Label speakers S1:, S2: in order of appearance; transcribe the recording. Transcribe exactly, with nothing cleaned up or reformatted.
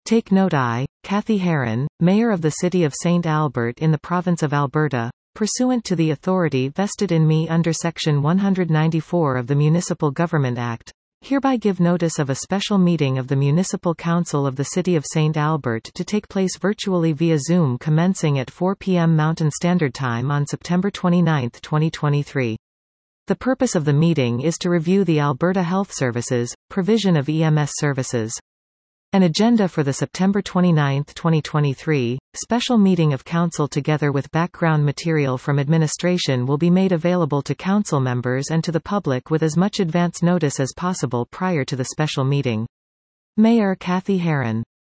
S1: Take note I, Kathy Heron, Mayor of the City of Saint Albert in the Province of Alberta, pursuant to the authority vested in me under Section one hundred ninety-four of the Municipal Government Act, hereby give notice of a special meeting of the Municipal Council of the City of Saint Albert to take place virtually via Zoom commencing at four p m Mountain Standard Time on September twenty-ninth, twenty twenty-three. The purpose of the meeting is to review the Alberta Health Services, provision of E M S services. An agenda for the September twenty-ninth, twenty twenty-three, special meeting of Council together with background material from administration will be made available to Council members and to the public with as much advance notice as possible prior to the special meeting. Mayor Kathy Heron.